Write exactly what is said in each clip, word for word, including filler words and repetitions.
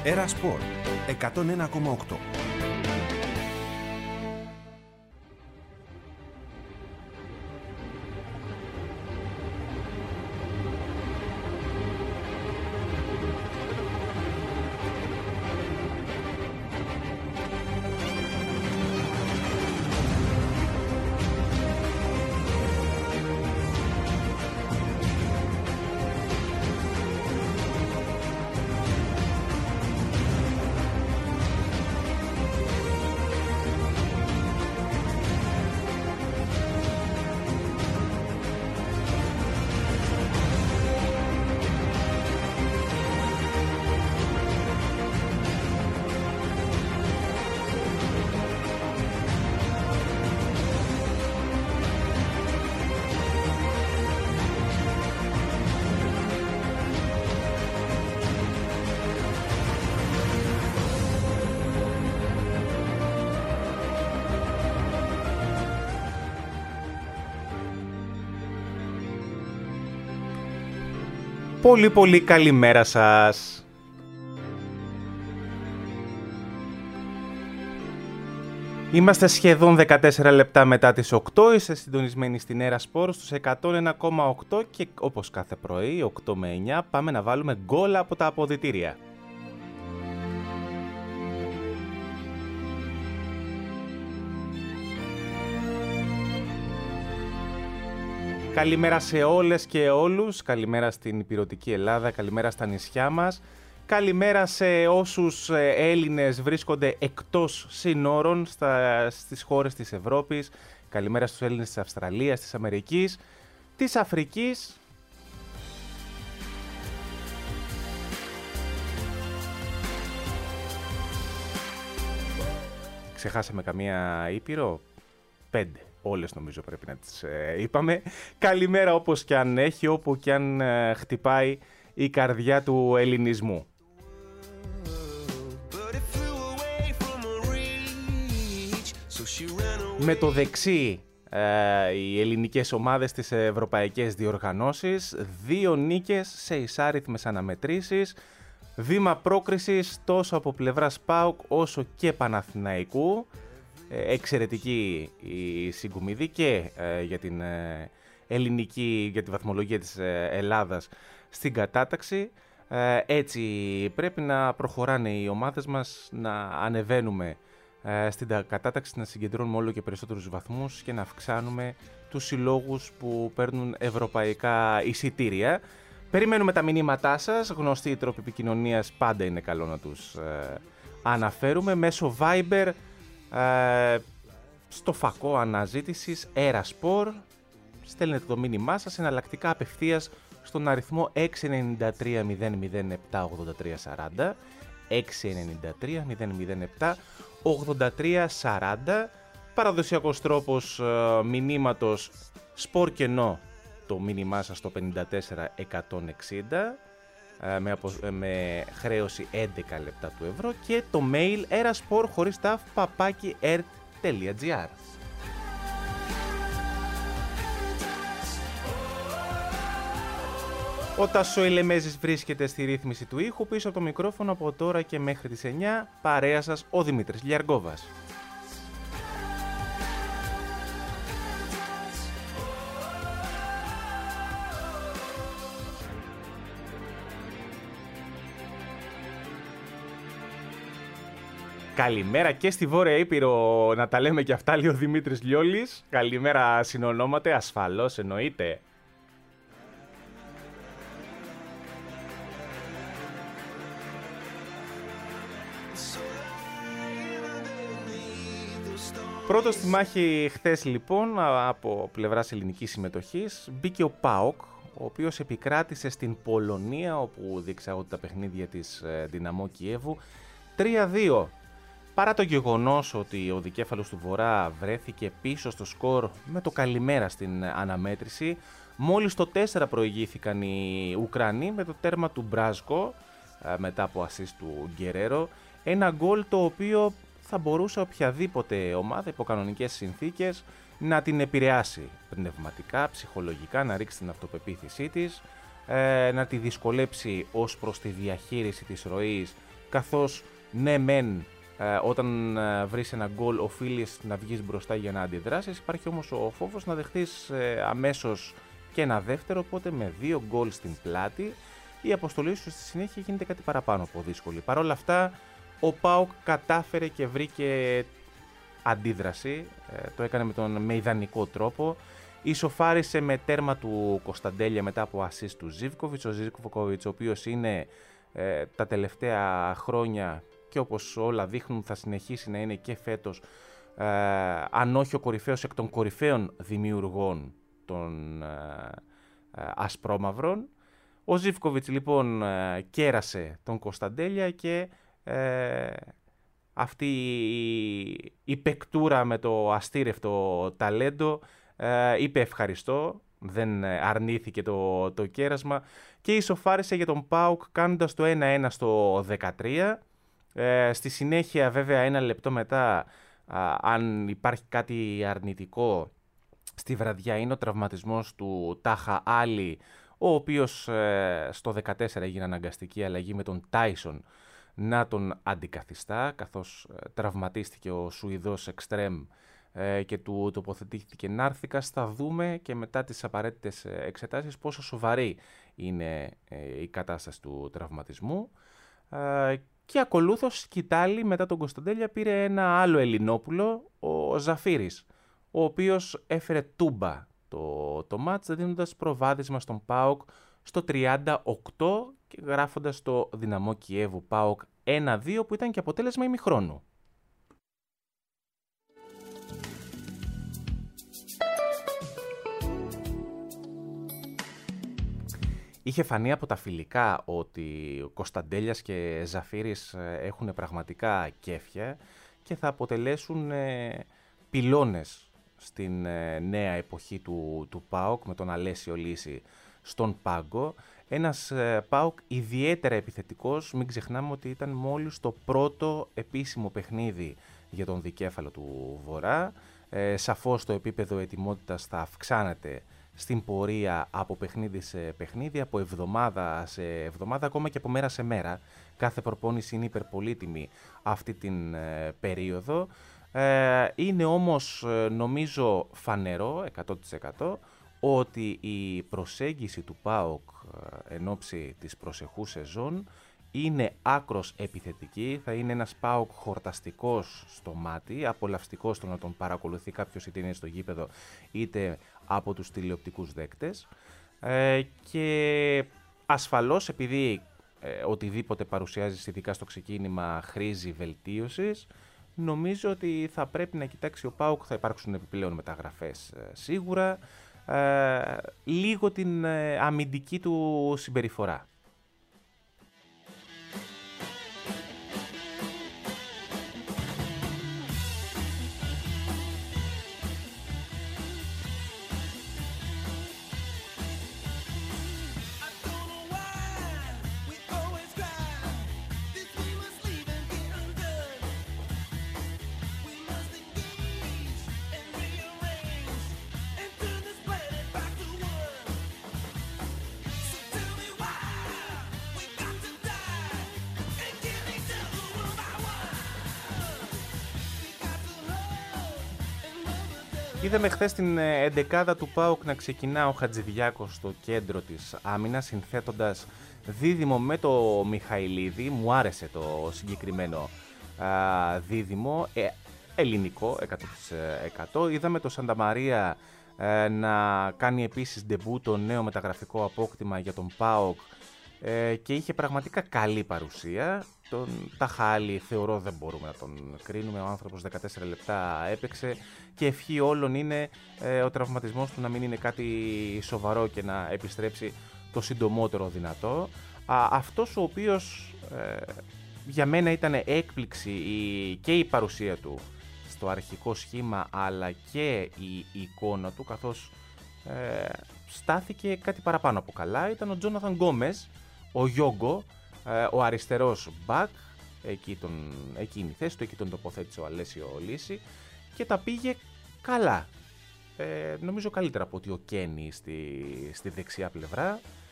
Έρα Σπορ εκατόν ένα κόμμα οκτώ. Πολύ πολύ καλημέρα σας. Είμαστε σχεδόν δεκατέσσερα λεπτά μετά τις οκτώ, είστε συντονισμένοι στην Έρα Σπορ στους εκατόν ένα κόμμα οκτώ και όπως κάθε πρωί, οκτώ με εννιά, πάμε να βάλουμε γκολ από τα αποδυτήρια. Καλημέρα σε όλες και όλους, καλημέρα στην υπηρετική Ελλάδα, καλημέρα στα νησιά μας, καλημέρα σε όσους Έλληνες βρίσκονται εκτός συνόρων στα, στις χώρες της Ευρώπης, καλημέρα στους Έλληνες της Αυστραλίας, της Αμερικής, της Αφρικής. Ξεχάσαμε καμία ήπειρο? Πέντε. Όλες νομίζω πρέπει να τις ε, είπαμε. Καλημέρα όπως και αν έχει, όπου και αν ε, χτυπάει η καρδιά του ελληνισμού. Με το δεξί ε, οι ελληνικές ομάδες στις ευρωπαϊκές διοργανώσεις, δύο νίκες σε εισάριθμες αναμετρήσεις, βήμα πρόκρισης τόσο από πλευράς ΠΑΟΚ όσο και Παναθηναϊκού. Εξαιρετική η συγκουμιδή και ε, για την ε, ελληνική, για τη βαθμολογία της ε, Ελλάδας στην κατάταξη. Ε, έτσι πρέπει να προχωράνε οι ομάδες μας, να ανεβαίνουμε ε, στην κατάταξη, να συγκεντρώνουμε όλο και περισσότερους βαθμούς και να αυξάνουμε τους συλλόγους που παίρνουν ευρωπαϊκά εισιτήρια. Περιμένουμε τα μηνύματά σας, γνωστοί οι τρόποι επικοινωνίας πάντα είναι καλό να τους ε, αναφέρουμε μέσω Viber, Uh, στο φακό αναζήτησης Έρα Σπορ. Στέλνετε το μήνυμά σας εναλλακτικά απευθείας στον αριθμό έξι εννιά τρία μηδέν μηδέν επτά ογδόντα τρία σαράντα, έξι εννιά τρία μηδέν μηδέν επτά ογδόντα τρία σαράντα. Παραδοσιακός τρόπος uh, μηνύματος Σπορ κενό, το μήνυμά σας στο πενήντα τέσσερα εκατόν εξήντα Με, απο, με χρέωση έντεκα λεπτά του ευρώ, και το mail eraspor χωρίς ταφ παπάκι ερ τελεία τζι άρ. Ο Τάσο Ηλεμέζης βρίσκεται στη ρύθμιση του ήχου, πίσω από το μικρόφωνο από τώρα και μέχρι τις εννιά, παρέα σας ο Δημήτρης Λιαργόβας. Καλημέρα και στη Βόρεια Ήπειρο, να τα λέμε και αυτά, λέει ο Δημήτρης Λιόλης. Καλημέρα συνονόματε, ασφαλώς εννοείται. Πρώτος στη μάχη χθες λοιπόν, από πλευράς ελληνικής συμμετοχής, μπήκε ο ΠΑΟΚ, ο οποίος επικράτησε στην Πολωνία, όπου διεξάγονται τα παιχνίδια της Δυναμό Κιέβου, τρία δύο. Παρά το γεγονός ότι ο δικέφαλος του Βορρά βρέθηκε πίσω στο σκορ με το καλημέρα στην αναμέτρηση, μόλις το τέσσερα προηγήθηκαν οι Ουκρανοί με το τέρμα του Μπράζκο μετά από ασίστ του Γκερέρο, ένα γκολ το οποίο θα μπορούσε οποιαδήποτε ομάδα υπό κανονικές συνθήκες να την επηρεάσει πνευματικά, ψυχολογικά, να ρίξει την αυτοπεποίθησή της. ε, να τη δυσκολέψει ως προς τη διαχείριση της ροής, καθώς ναι μεν ε, όταν ε, βρεις ένα γκολ οφείλεις να βγεις μπροστά για να αντιδράσεις, υπάρχει όμως ο φόβος να δεχτείς ε, αμέσως και ένα δεύτερο, οπότε με δύο γκολ στην πλάτη η αποστολή σου στη συνέχεια γίνεται κάτι παραπάνω από δύσκολη. Παρ' όλα αυτά ο ΠΑΟΚ κατάφερε και βρήκε αντίδραση, ε, το έκανε με τον με ιδανικό τρόπο. Ισοφάρισε με τέρμα του Κωνσταντέλια μετά από ασίστ του Ζίβκοβιτς. Ο Ζίβκοβιτς, ο οποίος είναι ε, τα τελευταία χρόνια και όπως όλα δείχνουν θα συνεχίσει να είναι και φέτος, ε, αν όχι ο κορυφαίος εκ των κορυφαίων δημιουργών των ε, ε, ασπρόμαυρων. Ο Ζίβκοβιτς λοιπόν ε, κέρασε τον Κωνσταντέλια και ε, αυτή η, η παικτούρα με το αστήρευτο ταλέντο ε, είπε ευχαριστώ, δεν αρνήθηκε το, το κέρασμα και ισοφάρισε για τον ΠΑΟΚ κάνοντας το ένα ένα στο δεκατρία. Ε, στη συνέχεια βέβαια ένα λεπτό μετά, α, αν υπάρχει κάτι αρνητικό στη βραδιά, είναι ο τραυματισμός του Τάχα Άλλη, ο οποίος ε, στο δεκατέσσερα έγινε αναγκαστική αλλαγή με τον Τάισον να τον αντικαθιστά, καθώς ε, τραυματίστηκε ο Σουηδός εξτρέμ ε, και του τοποθετήθηκε Νάρθικας. Θα δούμε και μετά τις απαραίτητες εξετάσεις πόσο σοβαρή είναι ε, η κατάσταση του τραυματισμού. Ε, και ακολούθως σκητάλη μετά τον Κωνσταντέλια πήρε ένα άλλο Ελληνόπουλο, ο Ζαφύρης, ο οποίος έφερε τούμπα το, το μάτς, δίνοντας προβάδισμα στον ΠΑΟΚ στο τριάντα οκτώ και γράφοντας το Δυναμό Κιέβου ΠΑΟΚ ένα δύο, που ήταν και αποτέλεσμα ημιχρόνου. Είχε φανεί από τα φιλικά ότι ο Κωνσταντέλιας και Ζαφύρης έχουν πραγματικά κέφια και θα αποτελέσουν ε, πυλώνες στην ε, νέα εποχή του, του ΠΑΟΚ με τον Αλέσιο Λύση στον πάγκο. Ένας ε, ΠΑΟΚ ιδιαίτερα επιθετικός, μην ξεχνάμε ότι ήταν μόλις το πρώτο επίσημο παιχνίδι για τον δικέφαλο του Βορρά. Ε, σαφώς το επίπεδο ετοιμότητας θα αυξάνεται στην πορεία από παιχνίδι σε παιχνίδι, από εβδομάδα σε εβδομάδα, ακόμα και από μέρα σε μέρα. Κάθε προπόνηση είναι υπερπολίτιμη αυτή την ε, περίοδο. Ε, είναι όμως ε, νομίζω φανερό εκατό τοις εκατό ότι η προσέγγιση του ΠΑΟΚ ε, εν ώψη της προσεχούς σεζόν είναι άκρος επιθετική. Θα είναι ένας ΠΑΟΚ χορταστικός στο μάτι, απολαυστικός στο να τον παρακολουθεί κάποιος, είτε είναι στο γήπεδο είτε από τους τηλεοπτικούς δέκτες. Ε, και ασφαλώς επειδή ε, οτιδήποτε παρουσιάζει ειδικά στο ξεκίνημα χρήζει βελτίωσης, νομίζω ότι θα πρέπει να κοιτάξει ο ΠΑΟΚ, θα υπάρξουν επιπλέον μεταγραφές ε, σίγουρα, ε, λίγο την ε, αμυντική του συμπεριφορά. Είδαμε χθες την εντεκάδα του ΠΑΟΚ να ξεκινά ο Χατζηδιάκος στο κέντρο της άμυνας, συνθέτοντας δίδυμο με το Μιχαηλίδη. Μου άρεσε το συγκεκριμένο α, δίδυμο, ε, ελληνικό εκατό τοις εκατό. Είδαμε το Σανταμαρία ε, να κάνει επίσης ντεμπού το νέο μεταγραφικό απόκτημα για τον ΠΑΟΚ ε, και είχε πραγματικά καλή παρουσία. Τον Ταχάλη θεωρώ δεν μπορούμε να τον κρίνουμε, ο άνθρωπος δεκατέσσερα λεπτά έπαιξε και ευχή όλων είναι ε, ο τραυματισμός του να μην είναι κάτι σοβαρό και να επιστρέψει το συντομότερο δυνατό. Α, αυτός ο οποίος ε, για μένα ήταν έκπληξη η, και η παρουσία του στο αρχικό σχήμα αλλά και η, η εικόνα του, καθώς ε, στάθηκε κάτι παραπάνω από καλά, ήταν ο Τζόναθαν Γκόμες, ο Γιόγκο, ο αριστερός μπακ, εκεί, τον, εκεί είναι η θέση του, εκεί τον τοποθέτησε ο Αλέσιο Λύση και τα πήγε καλά. Ε, νομίζω καλύτερα από ότι ο Κένι στη, στη δεξιά πλευρά.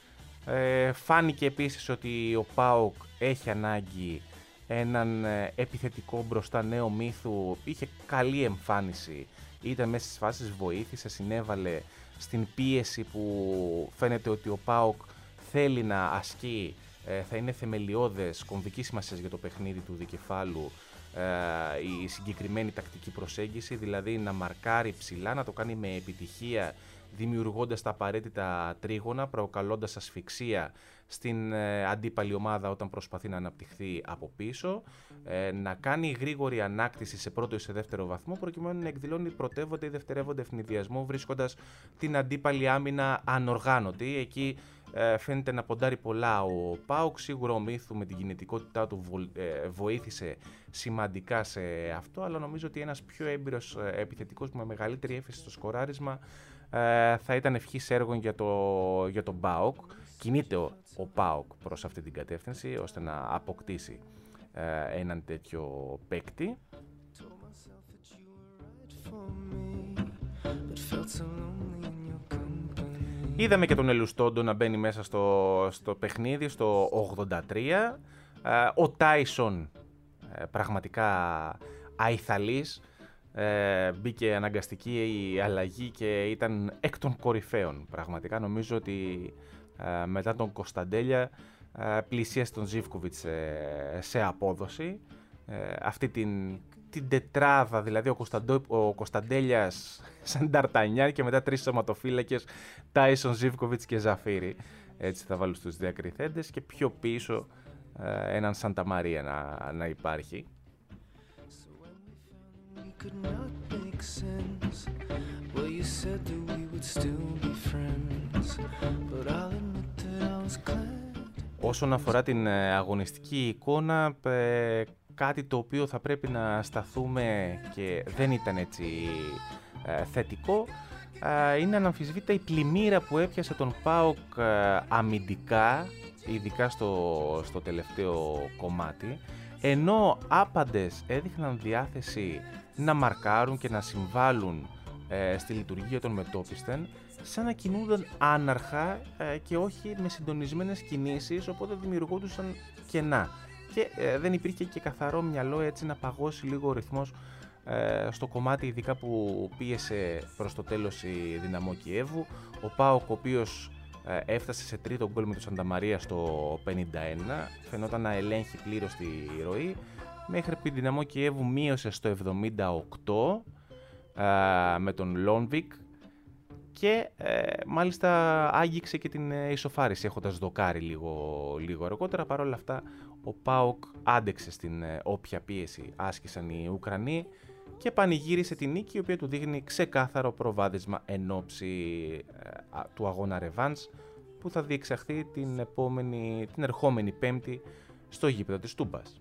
Ε, φάνηκε επίσης ότι ο ΠΑΟΚ έχει ανάγκη έναν ε, επιθετικό μπροστά νέο μύθου, είχε καλή εμφάνιση, ήταν μέσα στις φάσεις, βοήθησε, συνέβαλε στην πίεση που φαίνεται ότι ο ΠΑΟΚ θέλει να ασκεί, ε, θα είναι θεμελιώδες, κομβική σημασία για το παιχνίδι του δικεφάλου ε, η συγκεκριμένη τακτική προσέγγιση, δηλαδή να μαρκάρει ψηλά, να το κάνει με επιτυχία, δημιουργώντας τα απαραίτητα τρίγωνα, προκαλώντας ασφυξία στην ε, αντίπαλη ομάδα όταν προσπαθεί να αναπτυχθεί από πίσω, ε, να κάνει γρήγορη ανάκτηση σε πρώτο ή σε δεύτερο βαθμό, προκειμένου να εκδηλώνει πρωτεύοντα ή δευτερεύοντα ευνηδιασμό, βρίσκοντας την αντίπαλη άμυνα ανοργάνωτη. Εκεί ε, φαίνεται να ποντάρει πολλά ο ΠΑΟΚ, σίγουρα ο Μύθου με την κινητικότητά του βο, ε, βοήθησε σημαντικά σε αυτό, αλλά νομίζω ότι ένας πιο έμπειρος ε, επιθετικός με μεγαλύτερη έφεση στο σκοράρισμα ε, θα ήταν ευχής έργων για, το, για τον ΠΑΟΚ. Κινείται ο, ο ΠΑΟΚ προς αυτή την κατεύθυνση ώστε να αποκτήσει ε, έναν τέτοιο παίκτη. Είδαμε και τον Ελουστόντο να μπαίνει μέσα στο, στο παιχνίδι στο ογδόντα τρία. Ε, ο Τάισον ε, πραγματικά αϊθαλής. Ε, μπήκε αναγκαστική η αλλαγή και ήταν εκ των κορυφαίων. Πραγματικά νομίζω ότι ε, μετά τον Κωνσταντέλια ε, πλησίασε τον Ζίβκοβιτς σε, σε απόδοση. Ε, αυτή την, την τετράδα, δηλαδή ο, Κωνσταντο, ο Κωνσταντέλιας σαν Νταρτανιάν και μετά τρεις σωματοφύλακες, Τάισον, Ζίβκοβιτς και Ζαφίρι. Έτσι θα βάλω στους διακριθέντες και πιο πίσω ε, έναν Σάντα Μαρία να, να υπάρχει. Could not make sense. Well, you said that we would still be friends, but I'll admit that I was glad. Όσον αφορά την αγωνιστική εικόνα, ε, κάτι το οποίο θα πρέπει να σταθούμε και δεν ήταν έτσι ε, θετικό, ε, είναι αναμφισβήτητα η πλημμύρα που έπιασε τον ΠΑΟΚ ε, αμυντικά, ειδικά στο, στο τελευταίο κομμάτι, ενώ άπαντες έδειχναν διάθεση να μαρκάρουν και να συμβάλλουν ε, στη λειτουργία των μετώπιστεν, σαν να κινούνταν άναρχα ε, και όχι με συντονισμένες κινήσεις, οπότε δημιουργούντουσαν κενά. Και ε, δεν υπήρχε και καθαρό μυαλό έτσι να παγώσει λίγο ο ρυθμός ε, στο κομμάτι ειδικά που πίεσε προς το τέλος η Δυναμό Κιέβου. Ο ΠΑΟΚ, ο οποίος ε, έφτασε σε τρίτο γκολ με τον Σάντα Μαρία στο πενήντα ένα, φαινόταν να ελέγχει πλήρως τη ροή, μέχρι που η Δυναμό Κιέβου μείωσε στο εβδομήντα οκτώ ε, με τον Λόνβικ και ε, μάλιστα άγγιξε και την ε, ισοφάριση έχοντας δοκάρει λίγο, λίγο αργότερα. Παρ' όλα αυτά ο ΠΑΟΚ άντεξε στην ε, όποια πίεση άσκησαν οι Ουκρανοί και πανηγύρισε την νίκη, η οποία του δείχνει ξεκάθαρο προβάδισμα εν ώψη ε, του αγώνα ρεβάνς που θα διεξαχθεί την, επόμενη, την ερχόμενη Πέμπτη στο γήπεδο της Τούμπας.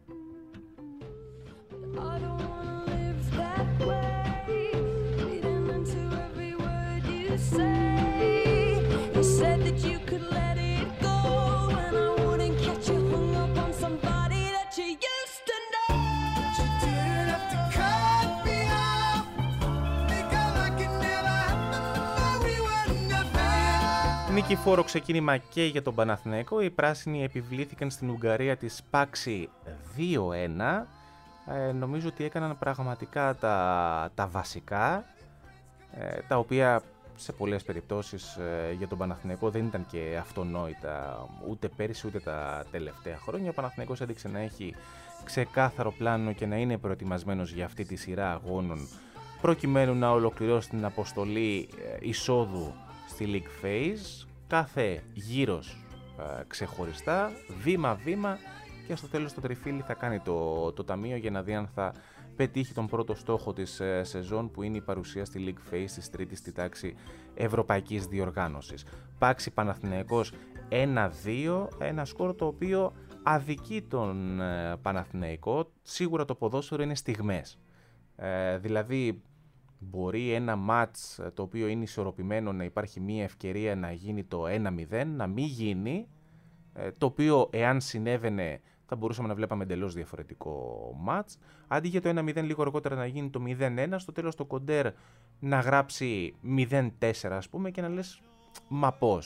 Νικηφόρο ξεκίνημα και για τον Παναθηναϊκό. Οι πράσινοι επιβλήθηκαν στην Ουγγαρία της Πάξη δύο ένα. Ε, νομίζω ότι έκαναν πραγματικά τα, τα βασικά, ε, τα οποία σε πολλές περιπτώσεις ε, για τον Παναθηναϊκό δεν ήταν και αυτονόητα ούτε πέρυσι ούτε τα τελευταία χρόνια. Ο Παναθηναϊκός έδειξε να έχει ξεκάθαρο πλάνο και να είναι προετοιμασμένος για αυτή τη σειρά αγώνων, προκειμένου να ολοκληρώσει την αποστολή ε, εισόδου στη League Phase, κάθε γύρος ε, ξεχωριστά, βήμα-βήμα, και στο τέλος το τριφύλι θα κάνει το, το ταμείο για να δει αν θα πετύχει τον πρώτο στόχο της ε, σεζόν, που είναι η παρουσία στη League Phase της τρίτης στη τάξη ευρωπαϊκής διοργάνωσης. Πάξη Παναθηναϊκός ένα δύο, ένα σκορ το οποίο αδικεί τον ε, Παναθηναϊκό. Σίγουρα το ποδόσφαιρο είναι στιγμές. Ε, δηλαδή μπορεί ένα μάτς το οποίο είναι ισορροπημένο να υπάρχει μία ευκαιρία να γίνει το ένα μηδέν, να μην γίνει, ε, το οποίο εάν συνέβαινε θα μπορούσαμε να βλέπαμε εντελώς διαφορετικό μάτς. Αντί για το ένα μηδέν λίγο αργότερα να γίνει το μηδέν ένα, στο τέλος το κοντέρ να γράψει μηδέν τέσσερα ας πούμε και να λες μα πώς.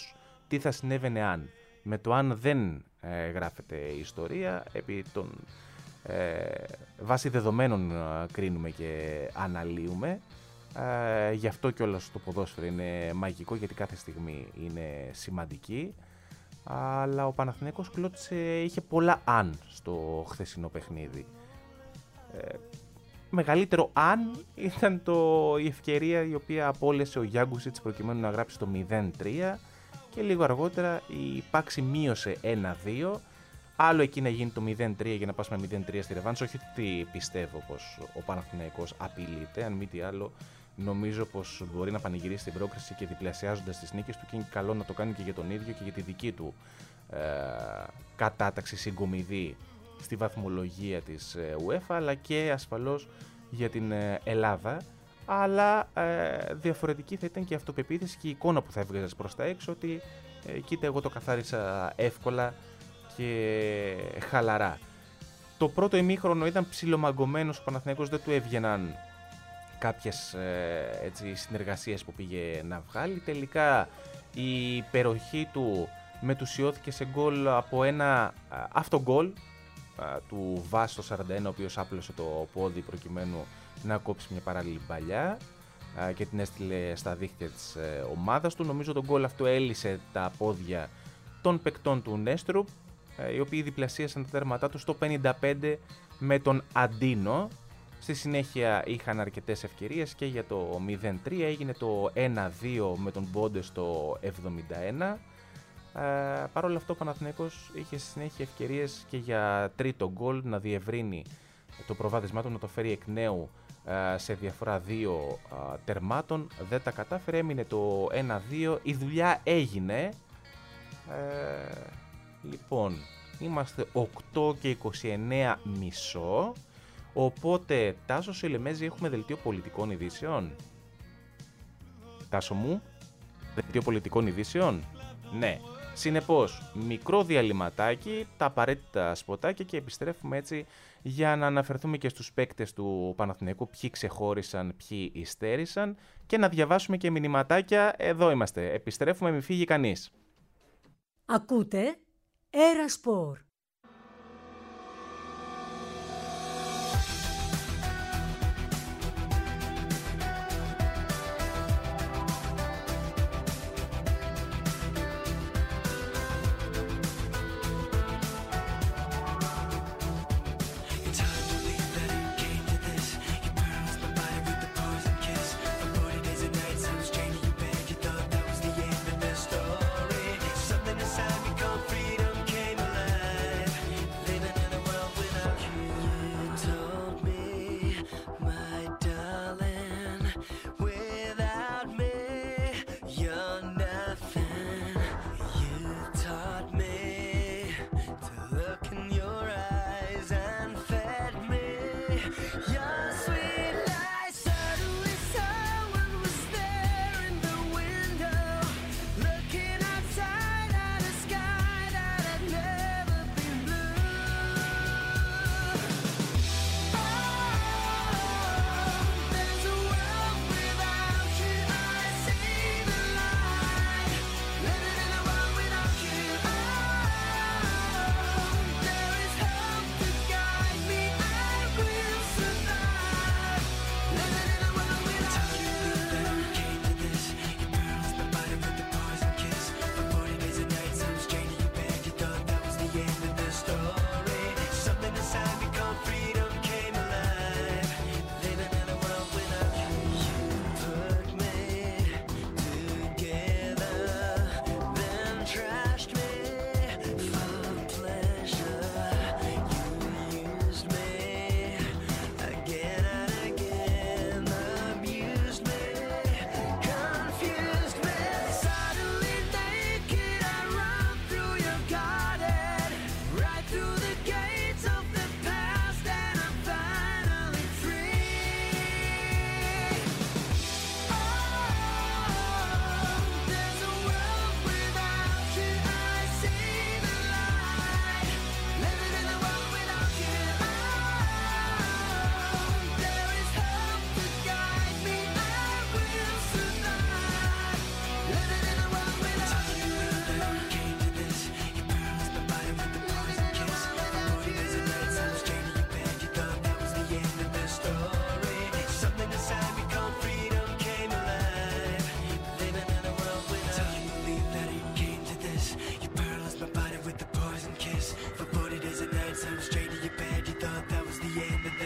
τι θα συνέβαινε αν. Με το αν δεν ε, γράφεται η ιστορία, επί των ε, βάσει δεδομένων ε, κρίνουμε και αναλύουμε. Ε, γι' αυτό κιόλας το ποδόσφαιρο είναι μαγικό, γιατί κάθε στιγμή είναι σημαντική. Αλλά ο Παναθηναϊκός κλώτησε, είχε πολλά αν στο χθεσινό παιχνίδι. Ε, μεγαλύτερο αν ήταν το, η ευκαιρία η οποία απόλυσε ο Γιάνγκουσιτς προκειμένου να γράψει το μηδέν τρία και λίγο αργότερα η Πάξη μείωσε ένα δύο. Άλλο εκεί να γίνει το μηδέν τρία για να πάσουμε μηδέν τρία στη ρεβάνς. Όχι ότι πιστεύω πως ο Παναθηναϊκός απειλείται, αν μη τι άλλο νομίζω πως μπορεί να πανηγυρίσει την πρόκριση και διπλασιάζοντας τις νίκες του, και είναι καλό να το κάνει και για τον ίδιο και για τη δική του ε, κατάταξη συγκομιδή στη βαθμολογία της UEFA, αλλά και ασφαλώς για την ε, Ελλάδα. Αλλά ε, διαφορετική θα ήταν και η αυτοπεποίθηση και η εικόνα που θα έβγαζες προς τα έξω, ότι ε, κοίτα, εγώ το καθάρισα εύκολα και χαλαρά. Το πρώτο ημίχρονο ήταν ψιλομαγκωμένος ο Παναθηναϊκός, δεν του έβγαιναν κάποιες ε, έτσι, συνεργασίες που πήγε να βγάλει. Τελικά η υπεροχή του μετουσιώθηκε σε γκολ από ένα αυτογκολ του Βάσ το σαράντα ένα, ο οποίος άπλωσε το πόδι προκειμένου να κόψει μια παράλληλη παλιά και την έστειλε στα δίχτυα της ομάδας του. Νομίζω το γκολ αυτό έλυσε τα πόδια των παικτών του Νέστρουπ, οι οποίοι διπλασίασαν τα τέρματά του στο πενήντα πέντε με τον Αντίνο. Στη συνέχεια είχαν αρκετές ευκαιρίες και για το μηδέν τρία, έγινε το ένα δύο με τον Μπόντε στο εβδομήντα ένα. Ε, Παρ' όλα αυτό ο Παναθηναϊκός είχε στη συνέχεια ευκαιρίες και για τρίτο γκολ, να διευρύνει το προβάδισμά του, να το φέρει εκ νέου ε, σε διαφορά δύο ε, τερμάτων. Δεν τα κατάφερε, έμεινε το ένα δύο, η δουλειά έγινε. Ε, λοιπόν, είμαστε οκτώ και είκοσι εννέα μισό. Οπότε, Τάσο Σιλεμέζη, έχουμε δελτίο πολιτικών ειδήσεων. Τάσο μου, δελτίο πολιτικών ειδήσεων. Ναι. Συνεπώς, μικρό διαλυματάκι, τα απαραίτητα σποτάκια και επιστρέφουμε έτσι για να αναφερθούμε και στους παίκτες του Παναθηναϊκού, ποιοι ξεχώρισαν, ποιοι υστέρησαν, και να διαβάσουμε και μηνυματάκια. Εδώ είμαστε. Επιστρέφουμε, μη φύγει κανείς. Ακούτε Έρα Σπορ. Something inside me called freedom came alive.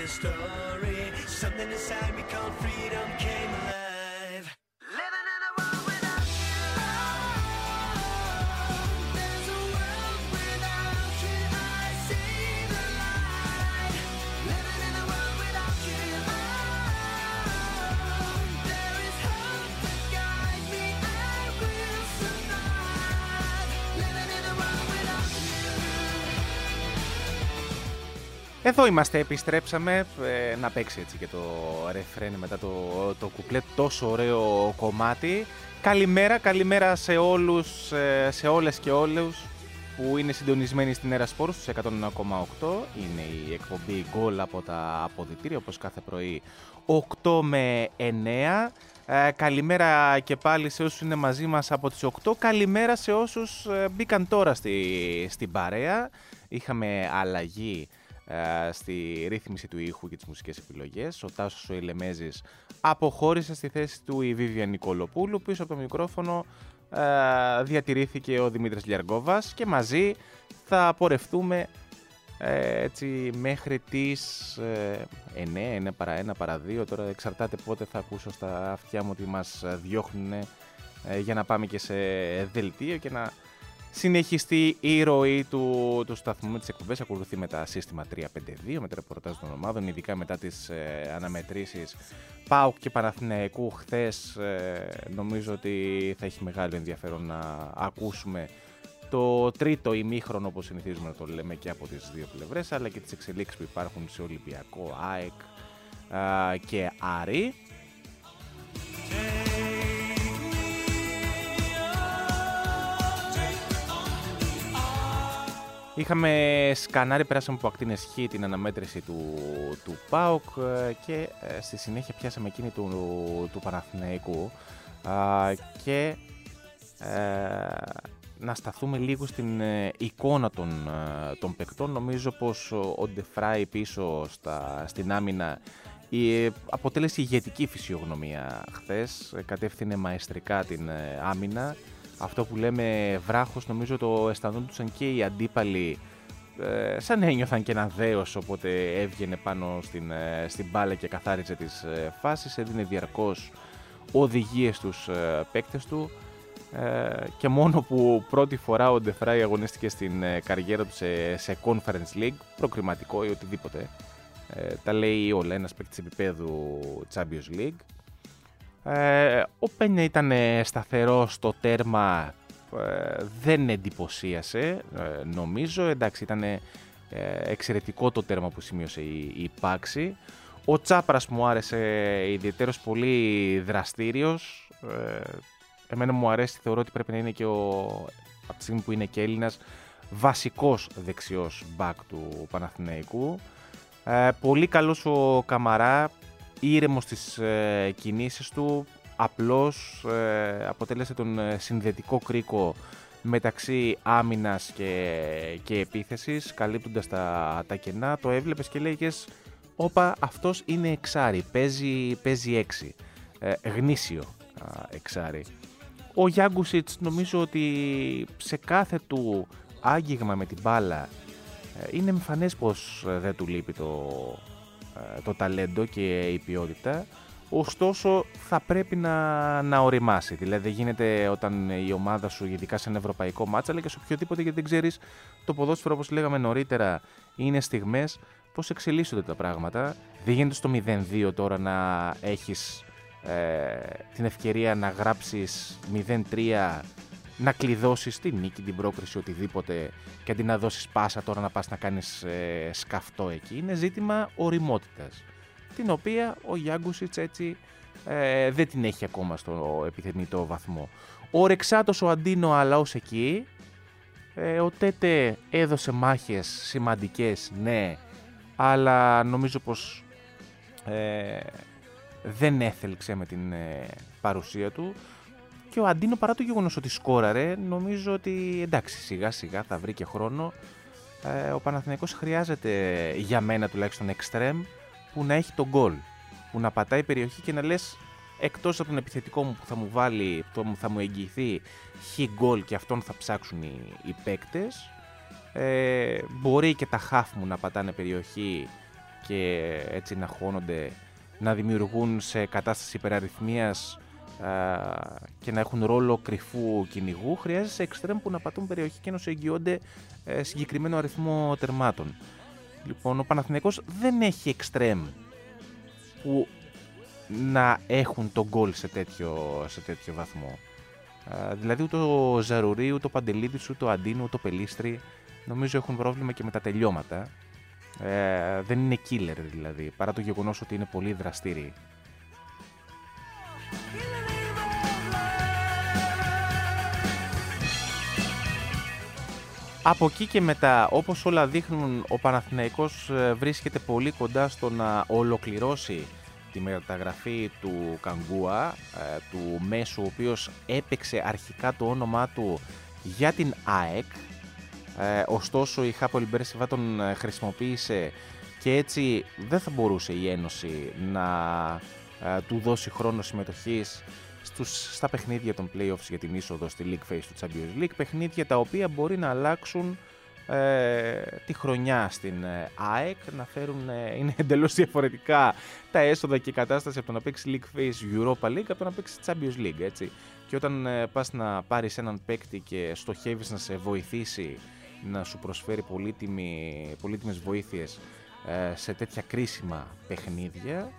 a story. Something inside me called freedom came alive. Living in a world without you. There's a world without you. I see the light. Living in a world without you. There is hope to guide me. I will survive. Living in a world without you. Εδώ είμαστε, επιστρέψαμε, ε, να παίξει έτσι και το ρεφρέν μετά το, το κουπλέ, τόσο ωραίο κομμάτι. Καλημέρα, καλημέρα σε όλους, ε, σε όλες και όλους που είναι συντονισμένοι στην Era Sports στους εκατόν ένα κόμμα οκτώ. Είναι η εκπομπή Goal από τα αποδυτήρια, όπως κάθε πρωί οκτώ με εννέα. Ε, καλημέρα και πάλι σε όσους είναι μαζί μας από τις οκτώ. Καλημέρα σε όσους ε, μπήκαν τώρα στη, στην παρέα. Είχαμε αλλαγή στη ρύθμιση του ήχου και τις μουσικές επιλογές. Ο Τάσος ο Ηλεμέζης αποχώρησε στη θέση του η Βίβια Νικολοπούλου. Πίσω από το μικρόφωνο ε, διατηρήθηκε ο Δημήτρης Λιαργόβας και μαζί θα πορευτούμε ε, έτσι μέχρι τις ε, εννέα, εννέα παρά ένα παρά δύο. Τώρα εξαρτάται πότε θα ακούσω στα αυτιά μου ότι μας διώχνουν ε, για να πάμε και σε δελτίο και να συνεχιστεί η ροή του, του σταθμού με τις εκπομπές. Ακολουθεί με τα σύστημα τρία πέντε δύο, με τα ρεπορτάζ των ομάδων, ειδικά μετά τις ε, αναμετρήσεις ΠΑΟΚ και Παναθηναϊκού χθες. Ε, νομίζω ότι θα έχει μεγάλο ενδιαφέρον να ακούσουμε το τρίτο ημίχρονο, όπως συνηθίζουμε να το λέμε, και από τις δύο πλευρές, αλλά και τις εξελίξεις που υπάρχουν σε Ολυμπιακό, ΑΕΚ ε, και Άρη. Είχαμε σκανάρει, περάσαμε από ακτίνες Χ την αναμέτρηση του, του ΠΑΟΚ και ε, στη συνέχεια πιάσαμε εκείνη του, του Παναθηναϊκού ε, και ε, να σταθούμε λίγο στην ε, εικόνα των, ε, των παικτών. Νομίζω πως ο Ντεφράι πίσω στα, στην άμυνα η, αποτέλεσε ηγετική φυσιογνωμία χθες, κατεύθυνε μαεστρικά την ε, άμυνα. Αυτό που λέμε βράχος, νομίζω το αισθανόντουσαν και οι αντίπαλοι, ε, σαν ένιωθαν και ένα δέος, οπότε έβγαινε πάνω στην, ε, στην μπάλα και καθάριζε τις ε, φάσεις, έδινε διαρκώς οδηγίες στους ε, παίκτες του ε, και μόνο που πρώτη φορά ο Ντεφράι αγωνίστηκε στην ε, καριέρα του σε, σε Conference League, προκριματικό ή οτιδήποτε, ε, τα λέει όλα, ένας παίκτης επίπεδου Champions League. Ε, ο Πένια ήταν σταθερός στο τέρμα, ε, δεν εντυπωσίασε ε, νομίζω, εντάξει ήταν ε, εξαιρετικό το τέρμα που σημείωσε η, η Πάξη. Ο Τσάπρας μου άρεσε ιδιαιτέρως, πολύ δραστήριος, ε, εμένα μου αρέσει, θεωρώ ότι πρέπει να είναι και ο, από τη στιγμή που είναι και Έλληνας, βασικός δεξιός μπακ του Παναθηναϊκού. Ε, πολύ καλός ο Καμαρά, ήρεμος στις ε, κινήσεις του, απλώς ε, αποτέλεσε τον ε, συνδετικό κρίκο μεταξύ άμυνας και, και επίθεσης, καλύπτοντας τα, τα κενά. Το έβλεπες και λέγες, όπα, αυτός είναι εξάρι, παίζει, παίζει έξι, ε, γνήσιο α, εξάρι. Ο Γιάνγκουσιτς νομίζω ότι σε κάθε του άγγιγμα με την μπάλα ε, είναι εμφανές πως ε, δεν του λείπει το... το ταλέντο και η ποιότητα, ωστόσο θα πρέπει να, να οριμάσει. Δηλαδή δεν γίνεται όταν η ομάδα σου, ειδικά σε ένα ευρωπαϊκό μάτσα, αλλά και σε οποιοδήποτε, γιατί δεν ξέρεις το ποδόσφαιρο, όπως λέγαμε νωρίτερα, είναι στιγμές, πώς εξελίσσονται τα πράγματα. Δεν γίνεται στο μηδέν δύο τώρα να έχεις ε, την ευκαιρία να γράψεις μηδέν τρία, να κλειδώσεις τη νίκη, την πρόκριση, οτιδήποτε, και αντί να δώσεις πάσα τώρα να πας να κάνεις ε, σκαφτό εκεί. Είναι ζήτημα οριμότητας, την οποία ο Γιάνγκουσιτς έτσι ε, δεν την έχει ακόμα στο επιθυμητό βαθμό. Ο Ρεξάτος, ο Αντίνο, αλλά ως εκεί. Ε, ο Τέτε έδωσε μάχες σημαντικές, ναι, αλλά νομίζω πως ε, δεν έθελξε με την ε, παρουσία του. Και ο Αντίνο, παρά το γεγονός ότι σκόραρε, νομίζω ότι εντάξει, σιγά σιγά θα βρει και χρόνο. Ε, ο Παναθηναϊκός χρειάζεται, για μένα τουλάχιστον, εξτρέμ που να έχει τον γκολ, που να πατάει περιοχή και να λες, εκτός από τον επιθετικό μου που θα μου βάλει, που θα μου εγγυηθεί χ γκολ και αυτόν θα ψάξουν οι, οι παίκτες, ε, μπορεί και τα χαφ μου να πατάνε περιοχή και έτσι να χώνονται, να δημιουργούν σε κατάσταση υπεραριθμίας και να έχουν ρόλο κρυφού κυνηγού, χρειάζεσαι εξτρέμ που να πατούν περιοχή και να σου εγγυώνται ε, συγκεκριμένο αριθμό τερμάτων. Λοιπόν, ο Παναθηναϊκός δεν έχει εξτρέμ που να έχουν τον γκολ σε τέτοιο, σε τέτοιο βαθμό. Ε, δηλαδή ούτε ο Ζαρουρί, ούτε ο Παντελίδης, ούτε ο Αντίνου, ούτε ο Πελίστρη νομίζω έχουν πρόβλημα και με τα τελειώματα. Ε, δεν είναι killer δηλαδή, παρά το γεγονός ότι είναι πολύ δραστήριοι. Από εκεί και μετά, όπως όλα δείχνουν, ο Παναθηναϊκός βρίσκεται πολύ κοντά στο να ολοκληρώσει τη μεταγραφή του Καγκούα, του μέσου, ο οποίος έπαιξε αρχικά το όνομά του για την ΑΕΚ. Ε, ωστόσο η Hapoel Beersheva τον χρησιμοποίησε και έτσι δεν θα μπορούσε η Ένωση να ε, του δώσει χρόνο συμμετοχής στους, στα παιχνίδια των playoffs για την είσοδο στη League Phase του Champions League, παιχνίδια τα οποία μπορεί να αλλάξουν ε, τη χρονιά στην ε, ΑΕΚ, να φέρουν, ε, είναι εντελώς διαφορετικά τα έσοδα και η κατάσταση από το να παίξει League Phase Europa League από το να παίξει Champions League, έτσι. Και όταν ε, πας να πάρεις έναν παίκτη και στοχεύεις να σε βοηθήσει, να σου προσφέρει πολύτιμη, πολύτιμες βοήθειες ε, σε τέτοια κρίσιμα παιχνίδια,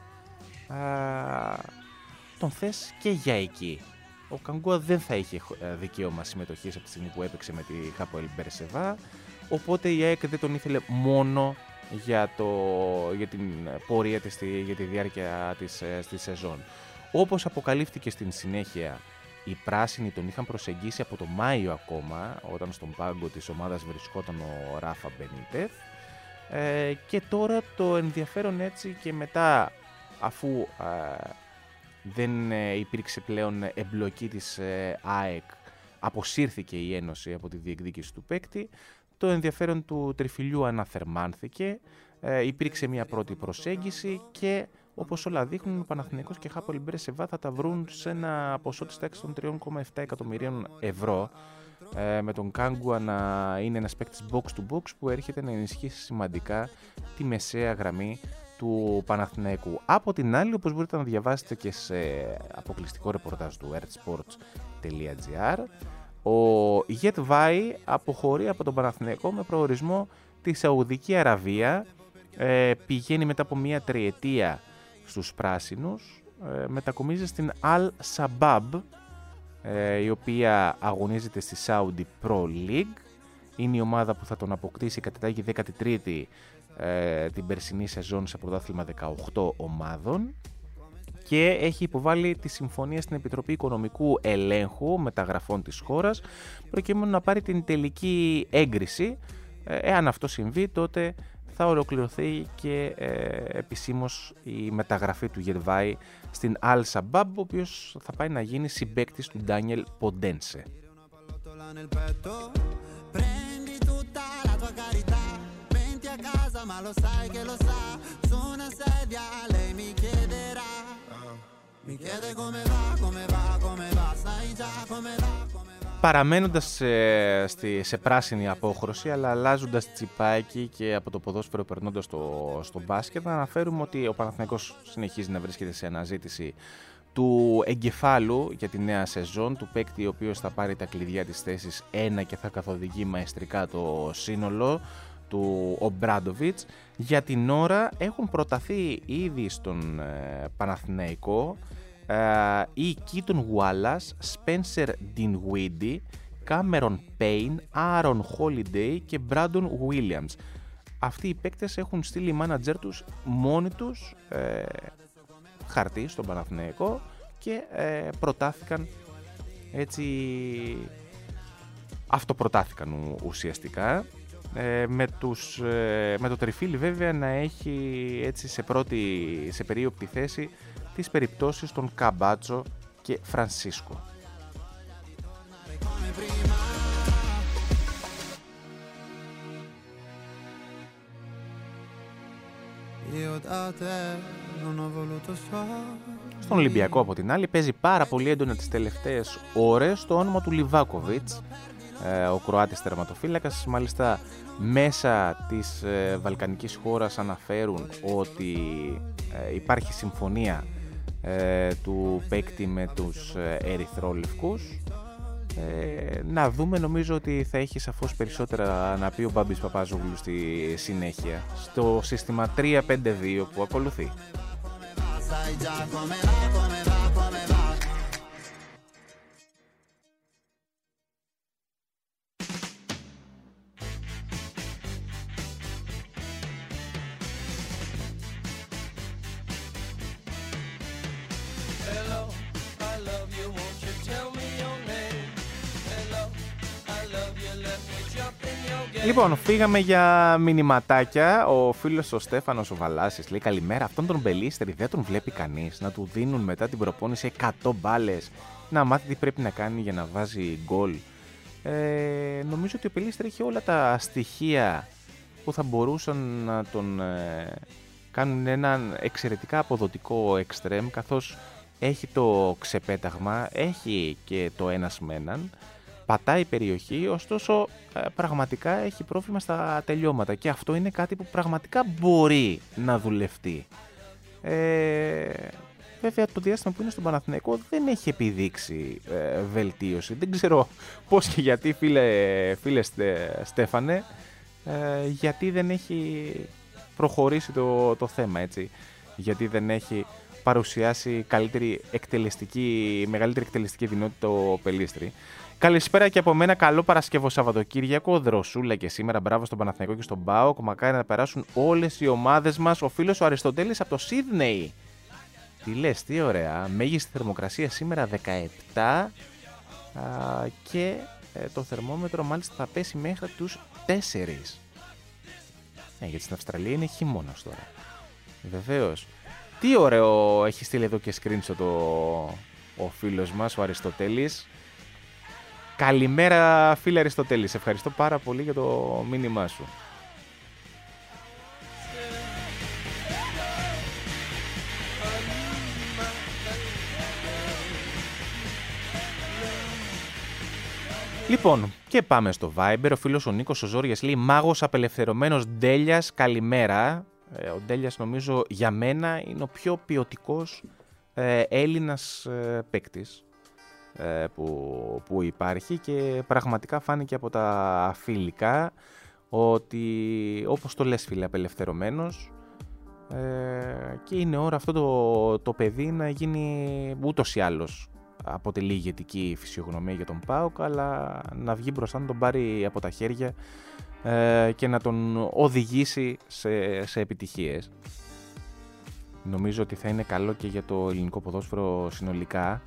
ε, τον θες και για εκεί. Ο Καγκούα δεν θα είχε δικαίωμα συμμετοχής από τη στιγμή που έπαιξε με τη Hapoel Beersheva, οπότε η ΑΕΚ δεν τον ήθελε μόνο για, το, για την πορεία της, για τη διάρκεια της στη σεζόν. Όπως αποκαλύφθηκε στην συνέχεια, οι πράσινοι τον είχαν προσεγγίσει από το Μάιο ακόμα, όταν στον πάγκο της ομάδας βρισκόταν ο Ράφα Μπενίτεθ, ε, και τώρα το ενδιαφέρον έτσι και μετά, αφού ε, δεν ε, υπήρξε πλέον εμπλοκή της ε, ΑΕΚ, αποσύρθηκε η Ένωση από τη διεκδίκηση του παίκτη, το ενδιαφέρον του τριφυλιού αναθερμάνθηκε, ε, υπήρξε μια πρώτη προσέγγιση και όπως όλα δείχνουν, ο Παναθηναϊκός και Hapoel Beersheva θα τα βρουν σε ένα ποσό της τάξης των τρία κόμμα επτά εκατομμυρίων ευρώ, ε, με τον Καγκούα να είναι ένας παίκτης box to box που έρχεται να ενισχύσει σημαντικά τη μεσαία γραμμή του Παναθηναϊκού. Από την άλλη, όπως μπορείτε να διαβάσετε και σε αποκλειστικό ρεπορτάζ του ertsports τελεία gr, ο Γετβάη αποχωρεί από τον Παναθηναϊκό με προορισμό τη Σαουδική Αραβία, ε, πηγαίνει μετά από μια τριετία στους πράσινους, ε, μετακομίζει στην Al Sabab, ε, η οποία αγωνίζεται στη Saudi Pro League. Είναι η ομάδα που θα τον αποκτήσει, κατατάγει δέκατη τρίτη ε, την περσινή σεζόν σε πρωτάθλημα δεκαοκτώ ομάδων και έχει υποβάλει τη συμφωνία στην Επιτροπή Οικονομικού Ελέγχου Μεταγραφών της χώρας προκειμένου να πάρει την τελική έγκριση. Ε, εάν αυτό συμβεί, τότε θα ολοκληρωθεί και ε, επισήμως η μεταγραφή του Γερβάη στην Al Sabab, ο οποίος θα πάει να γίνει συμπαίκτης του Ντάνιελ Ποντένσε. Παραμένοντας σε, στη, σε πράσινη απόχρωση, αλλά αλλάζοντας τσιπάκι και από το ποδόσφαιρο περνώντας στο, στο μπάσκετ, να αναφέρουμε ότι ο Παναθηναϊκός συνεχίζει να βρίσκεται σε αναζήτηση του εγκεφάλου για τη νέα σεζόν, του παίκτη ο οποίος θα πάρει τα κλειδιά της θέσης ένα και θα καθοδηγεί μαεστρικά το σύνολο του Ομπράντοβιτς. Για την ώρα έχουν προταθεί ήδη στον ε, Παναθηναϊκό Uh, οι Keaton Wallace, Spencer Dinwiddie, Cameron Payne, Aaron Holiday και Brandon Williams. Αυτοί οι παίκτες έχουν στείλει οι μάνατζερ τους μόνοι τους ε, χαρτί στον Παναθηναϊκό και ε, προτάθηκαν έτσι, αυτοπροτάθηκαν ουσιαστικά, ε, με, τους, ε, με το τριφύλι βέβαια να έχει έτσι σε, πρώτη, σε περίοπτη θέση τις περιπτώσεις των Καμπάτσο και Φρανσίσκο. Στον Ολυμπιακό από την άλλη παίζει πάρα πολύ έντονα τις τελευταίες ώρες το όνομα του Λιβάκοβιτς, ε, ο Κροάτης τερματοφύλακας. Μάλιστα μέσα της ε, βαλκανικής χώρας αναφέρουν ότι ε, υπάρχει συμφωνία ε, του παίκτη με τους ε, ερυθρόλευκους. Ε, να δούμε, νομίζω ότι θα έχει σαφώς περισσότερα να πει ο Μπάμπης Παπάζογλου στη συνέχεια στο σύστημα τρία πέντε δύο που ακολουθεί. Λοιπόν, φύγαμε για μηνυματάκια. Ο φίλος ο Στέφανος ο Βαλάσης λέει: καλημέρα. Αυτόν τον Μπελίστερη δεν τον βλέπει κανείς. Να του δίνουν μετά την προπόνηση εκατό μπάλες. Να μάθει τι πρέπει να κάνει για να βάζει γκολ. Ε, νομίζω ότι ο Μπελίστερη έχει όλα τα στοιχεία που θα μπορούσαν να τον ε, κάνουν έναν εξαιρετικά αποδοτικό εξτρέμ, καθώς έχει το ξεπέταγμα, έχει και το ένας με έναν. Πατάει περιοχή, ωστόσο πραγματικά έχει πρόβλημα στα τελειώματα και αυτό είναι κάτι που πραγματικά μπορεί να δουλευτεί. Ε, βέβαια το διάστημα που είναι στον Παναθηναϊκό δεν έχει επιδείξει ε, βελτίωση. Δεν ξέρω πώς και γιατί, φίλε, φίλε Στέφανε, ε, γιατί δεν έχει προχωρήσει το, το θέμα, έτσι. Γιατί δεν έχει παρουσιάσει καλύτερη εκτελεστική, μεγαλύτερη εκτελεστική δυνατότητα ο Πελίστρη. Καλησπέρα και από μένα, καλό Παρασκευό Σαββατοκύριακο. Δροσούλα και σήμερα, μπράβο στον Παναθηναϊκό και στον ΠΑΟΚ. Μακάρι να περάσουν όλες οι ομάδες μας. Ο φίλος ο Αριστοτέλης από το Σίδνεϊ. Τι λες, τι ωραία. Μέγιστη θερμοκρασία σήμερα δεκαεπτά α, και ε, το θερμόμετρο μάλιστα θα πέσει μέχρι τους τέσσερις. Ε, γιατί στην Αυστραλία είναι χειμώνας τώρα. Βεβαίως. Τι ωραίο έχει στείλει εδώ και screenshot ο, ο φίλος μας, ο Αριστοτέλης. Καλημέρα φίλε Αριστοτέλη, σε ευχαριστώ πάρα πολύ για το μήνυμά σου. Λοιπόν, και πάμε στο Viber. Ο φίλος ο Νίκος ο Ζόριας λέει: μάγος απελευθερωμένος Ντέλιας, καλημέρα. Ε, ο Ντέλιας νομίζω για μένα είναι ο πιο ποιοτικός ε, Έλληνας ε, παίκτης Που, που υπάρχει και πραγματικά φάνηκε από τα φιλικά ότι, όπως το λες φίλε, απελευθερωμένος ε, και είναι ώρα αυτό το, το παιδί να γίνει ούτως ή άλλως αποτελεί ηγετική φυσιογνωμία για τον ΠΑΟΚ, αλλά να βγει μπροστά, να τον πάρει από τα χέρια ε, και να τον οδηγήσει σε, σε επιτυχίες. Νομίζω ότι θα είναι καλό και για το ελληνικό ποδόσφαιρο συνολικά.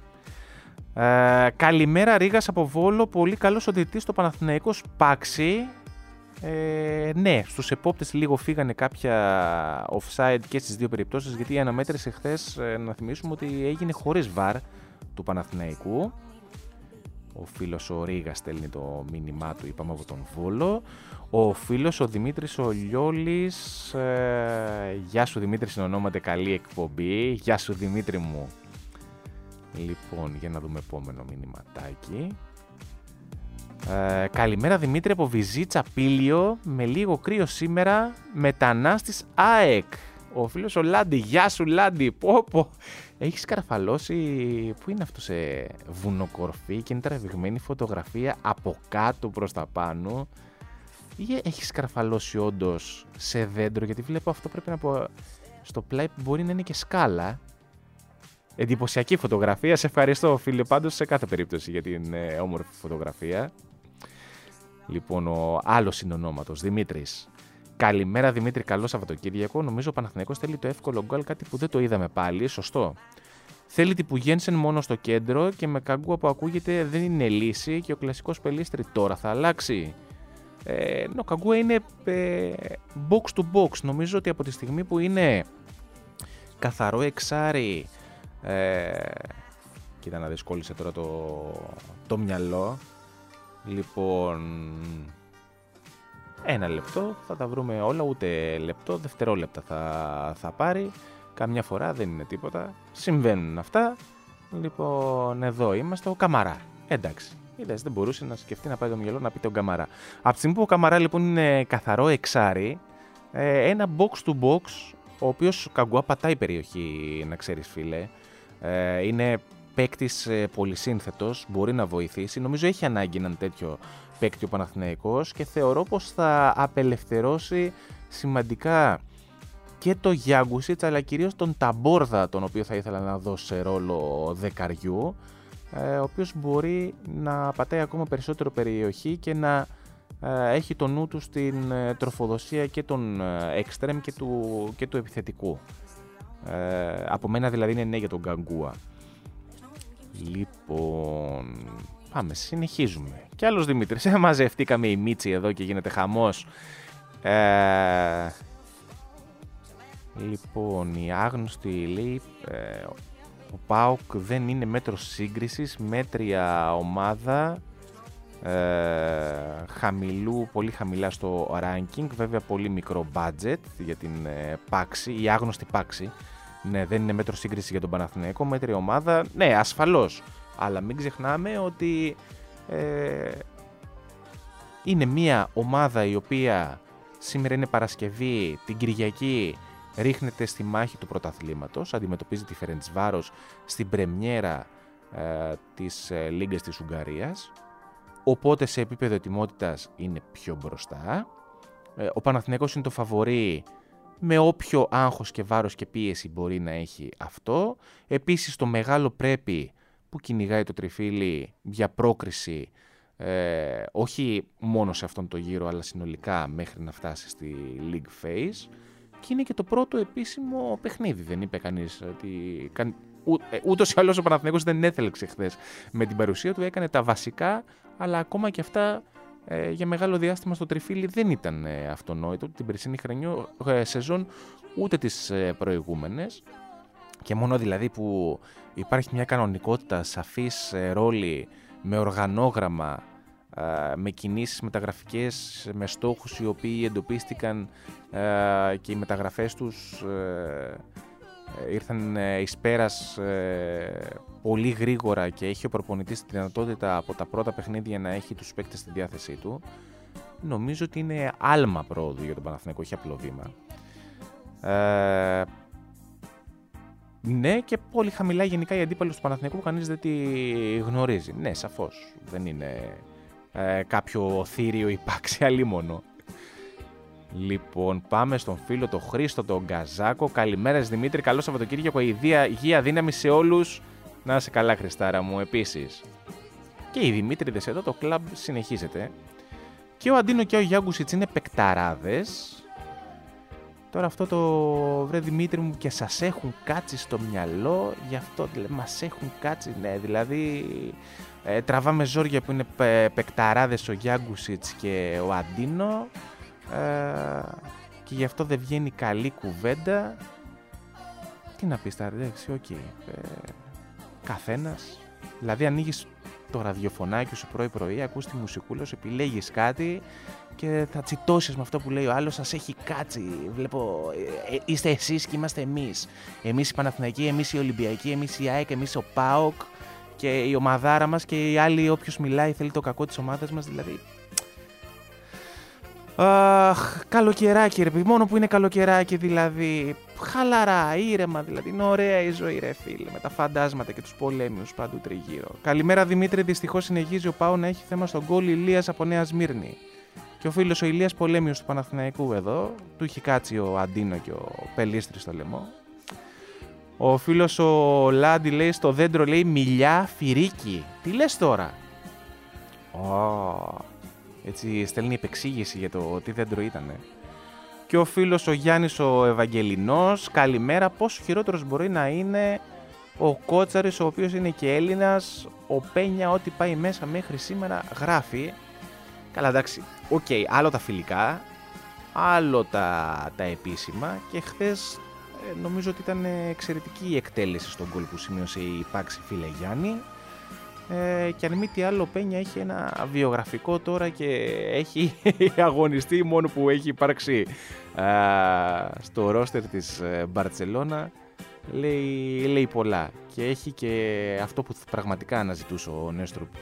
Ε, καλημέρα Ρήγας από Βόλο, πολύ καλός ο διαιτητής στο Παναθηναϊκό Σπάξη. Ε, ναι, στους επόπτες λίγο φύγανε κάποια offside και στις δύο περιπτώσεις, γιατί η αναμέτρηση χθες, ε, να θυμίσουμε ότι έγινε χωρίς βαρ του Παναθηναϊκού. Ο φίλος ο Ρήγας στέλνει το μήνυμά του, είπαμε, από τον Βόλο. Ο φίλος ο Δημήτρης ο Λιόλης, ε, γεια σου Δημήτρη, συνονόμαται, καλή εκπομπή. Γεια σου Δημήτρη μου. Λοιπόν, για να δούμε επόμενο μηνυματάκι. Ε, καλημέρα Δημήτρη από Βυζίτσα Πήλιο. Με λίγο κρύο σήμερα. Μετανάστης ΑΕΚ. Ο φίλος ο Λάντι. Γεια σου Λάντι. Πω πω. Έχεις καρφαλώσει. Πού είναι αυτό, σε βουνοκορφή και είναι τραβηγμένη φωτογραφία από κάτω προς τα πάνω. Ή έχεις καρφαλώσει όντως σε δέντρο? Γιατί βλέπω αυτό, πρέπει να πω, στο πλάι που μπορεί να είναι και σκάλα. Εντυπωσιακή φωτογραφία. Σε ευχαριστώ φίλε πάντως σε κάθε περίπτωση για την ε, όμορφη φωτογραφία. Λοιπόν, ο άλλος συνονόματος, Δημήτρης. Καλημέρα Δημήτρη, καλό Σαββατοκύριακο. Νομίζω ο Παναθηναϊκός θέλει το εύκολο γκολ, κάτι που δεν το είδαμε πάλι. Σωστό. Θέλει τύπου Γένσεν μόνο στο κέντρο και με Καγκούα που ακούγεται δεν είναι λύση και ο κλασικός Πελίστρη τώρα θα αλλάξει. Ε, ο Καγκούα είναι ε, box to box. Νομίζω ότι από τη στιγμή που είναι καθαρό εξάρι. Ε, κοίτα να δυσκόλυσε τώρα το, το μυαλό. Λοιπόν, ένα λεπτό θα τα βρούμε όλα, ούτε λεπτό, δευτερόλεπτα θα, θα πάρει. Καμιά φορά δεν είναι τίποτα, συμβαίνουν αυτά. Λοιπόν, εδώ είμαστε, ο Καμαρά. Εντάξει, Είδες, δεν μπορούσε να σκεφτεί να πάει το μυαλό να πει τον Καμαρά. Από τη στιγμή που ο Καμαρά λοιπόν είναι καθαρό εξάρι, ε, ένα box to box, ο οποίος Καγκουά πατάει περιοχή, να ξέρεις φίλε. Ε, είναι παίκτης ε, πολυσύνθετος, μπορεί να βοηθήσει. Νομίζω έχει ανάγκη έναν τέτοιο παίκτη ο Παναθηναϊκός και θεωρώ πως θα απελευθερώσει σημαντικά και το Γιάγκουσιτς, αλλά κυρίως τον Ταμπόρδα, τον οποίο θα ήθελα να δω σε ρόλο δεκαριού, ε, ο οποίος μπορεί να πατάει ακόμα περισσότερο περιοχή και να ε, έχει το νου του στην ε, τροφοδοσία και των εξτρέμ και του, και του επιθετικού. Ε, από μένα δηλαδή είναι ναι για τον Γκαγκούα. Λοιπόν, πάμε, συνεχίζουμε. Κι άλλος Δημήτρης, ε, μαζευτήκαμε η Μίτσι εδώ και γίνεται χαμός. Ε, λοιπόν, η άγνωστη λέει, ε, ο ΠΑΟΚ δεν είναι μέτρο σύγκρισης, μέτρια ομάδα, ε, χαμηλού, πολύ χαμηλά στο ranking, βέβαια πολύ μικρό budget για την ε, Πάξη, η άγνωστη Πάξη. Ναι, δεν είναι μέτρο σύγκριση για τον Παναθηναϊκό, μέτρια ομάδα, ναι, ασφαλώς. Αλλά μην ξεχνάμε ότι ε, είναι μια ομάδα η οποία σήμερα είναι Παρασκευή, την Κυριακή ρίχνεται στη μάχη του πρωταθλήματος, αντιμετωπίζει τη Φερεντσβάρος στην πρεμιέρα ε, της ε, Λίγκας της Ουγγαρίας, οπότε σε επίπεδο ετοιμότητας είναι πιο μπροστά. Ε, ο Παναθηναϊκός είναι το φαβορί με όποιο άγχος και βάρος και πίεση μπορεί να έχει αυτό. Επίσης το μεγάλο πρέπει που κυνηγάει το τριφύλι για πρόκριση, ε, όχι μόνο σε αυτόν τον γύρο αλλά συνολικά μέχρι να φτάσει στη League Phase, και είναι και το πρώτο επίσημο παιχνίδι. Δεν είπε κανείς ότι ού, ε, ούτως ή άλλως ο Παναθηναϊκός δεν έθελεξε χθες με την παρουσία του, έκανε τα βασικά, αλλά ακόμα και αυτά ε, για μεγάλο διάστημα στο τριφύλι δεν ήταν ε, αυτονόητο την περσινή χρονιό, ε, σεζόν ούτε τις ε, προηγούμενες, και μόνο δηλαδή που υπάρχει μια κανονικότητα, σαφής ε, ρόλη, με οργανόγραμμα, ε, με κινήσεις μεταγραφικές, με στόχους οι οποίοι εντοπίστηκαν ε, και οι μεταγραφές τους ε, ε, ήρθαν ε, εις πέρας ε, πολύ γρήγορα και έχει ο προπονητής τη δυνατότητα από τα πρώτα παιχνίδια να έχει τους παίκτες στη διάθεσή του. Νομίζω ότι είναι άλμα πρόοδου για τον Παναθηναϊκό, όχι απλό βήμα. Ε, ναι, και πολύ χαμηλά γενικά οι αντίπαλοι του Παναθηναϊκού, κανείς δεν τη γνωρίζει. Ναι, σαφώς. Δεν είναι ε, κάποιο θήριο υπάρξει αλίμονο. Λοιπόν, πάμε στον φίλο τον Χρήστο τον Γκαζάκο. Καλημέρα Δημήτρη, καλό Σαββατοκύριακο, υγεία δύναμη σε όλους. Να είσαι καλά Χριστάρα μου, επίσης. Και οι Δημήτρηδες εδώ, το κλαμπ συνεχίζεται. Και ο Αντίνο και ο Γιάγκουσιτς είναι παικταράδες. Τώρα αυτό το βρε Δημήτρη μου και σας έχουν κάτσει στο μυαλό, γι' αυτό μας έχουν κάτσει, ναι, δηλαδή ε, τραβάμε ζόρια που είναι πε, παικταράδες ο Γιάγκουσιτς και ο Αντίνο ε, και γι' αυτό δεν βγαίνει καλή κουβέντα. Τι να πεις τώρα, εντάξει, οκ, okay. ε, καθένας, δηλαδή ανοίγεις το ραδιοφωνάκι σου πρωί-πρωί, ακούς τη μουσικούλα σου, επιλέγεις κάτι και θα τσιτώσεις με αυτό που λέει ο άλλος, σας έχει κάτσει, βλέπω, ε, είστε εσείς και είμαστε εμείς. Εμείς οι Παναθηναϊκοί, εμείς οι Ολυμπιακοί, εμείς οι ΑΕΚ, εμείς ο ΠΑΟΚ και η ομαδάρα μας και οι άλλοι, όποιος μιλάει θέλει το κακό της ομάδας μας, δηλαδή. Αχ, καλοκαιράκι ρε παιδί, μόνο που είναι καλοκαιράκι δηλαδή, χαλαρά, ήρεμα δηλαδή, είναι ωραία η ζωή ρε φίλε, με τα φαντάσματα και τους πολέμιους παντού τριγύρω. Καλημέρα Δημήτρη, δυστυχώς συνεχίζει ο ΠΑΟ να έχει θέμα στον γκολ Ηλίας από Νέα Σμύρνη. Και ο φίλος ο Ηλίας Πολέμιος του Παναθηναϊκού εδώ, του έχει κάτσει ο Αντίνο και ο Πελίστρης στο λαιμό. Ο φίλος ο Λάντι λέει στο δέντρο, λέει μιλιά φυρίκι. Τι λες τώρα? Oh, έτσι στέλνει επεξήγηση για το τι δέντρο ήτανε. Και ο φίλος ο Γιάννης ο Ευαγγελινός, καλημέρα, πόσο χειρότερος μπορεί να είναι ο Κότσαρης, ο οποίος είναι και Έλληνας, ο Πένια ό,τι πάει μέσα μέχρι σήμερα γράφει. Καλά, εντάξει, οκ, okay, άλλο τα φιλικά, άλλο τα, τα επίσημα, και χθες ε, νομίζω ότι ήταν εξαιρετική η εκτέλεση στον γκολ που σημείωσε η Πάξη, φίλε Γιάννη, ε, και αν μη τι άλλο ο Πένια έχει ένα βιογραφικό τώρα και έχει αγωνιστεί, μόνο που έχει υπάρξει ε, στο ρόστερ της Μπαρτσελώνα, λέει, λέει πολλά, και έχει και αυτό που πραγματικά αναζητούσε ο Νέστρουπ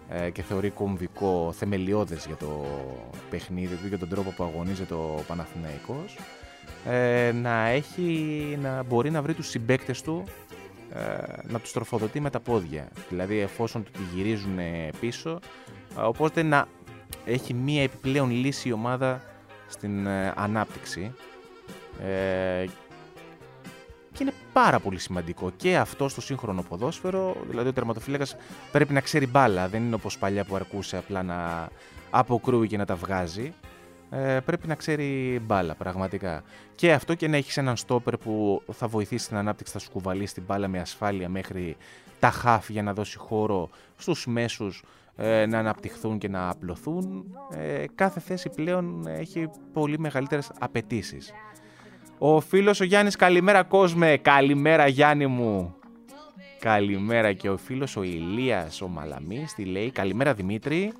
ε, και θεωρεί κομβικό, θεμελιώδες για το παιχνίδι του, για τον τρόπο που αγωνίζεται ο Παναθηναϊκός, ε, να, έχει, να μπορεί να βρει τους συμπαίκτες του, ε, να τους τροφοδοτεί με τα πόδια. Δηλαδή εφόσον του τη γυρίζουν πίσω, ε, οπότε να έχει μία επιπλέον λύση η ομάδα στην ε, ανάπτυξη. Ε, και είναι πάρα πολύ σημαντικό και αυτό στο σύγχρονο ποδόσφαιρο. Δηλαδή ο τερματοφύλακας πρέπει να ξέρει μπάλα, δεν είναι όπως παλιά που αρκούσε απλά να αποκρούει και να τα βγάζει. Ε, πρέπει να ξέρει μπάλα πραγματικά. Και αυτό, και να έχεις έναν στόπερ που θα βοηθήσει την ανάπτυξη, θα σου κουβαλήσει την μπάλα με ασφάλεια μέχρι τα χαφ για να δώσει χώρο στους μέσους ε, να αναπτυχθούν και να απλωθούν. Ε, κάθε θέση πλέον έχει πολύ μεγαλύτερες απαιτήσεις. Ο φίλος ο Γιάννης, καλημέρα Κόσμε, καλημέρα Γιάννη μου. Καλημέρα. Και ο φίλος ο Ηλίας ο Μαλαμής τι λέει, καλημέρα Δημήτρη.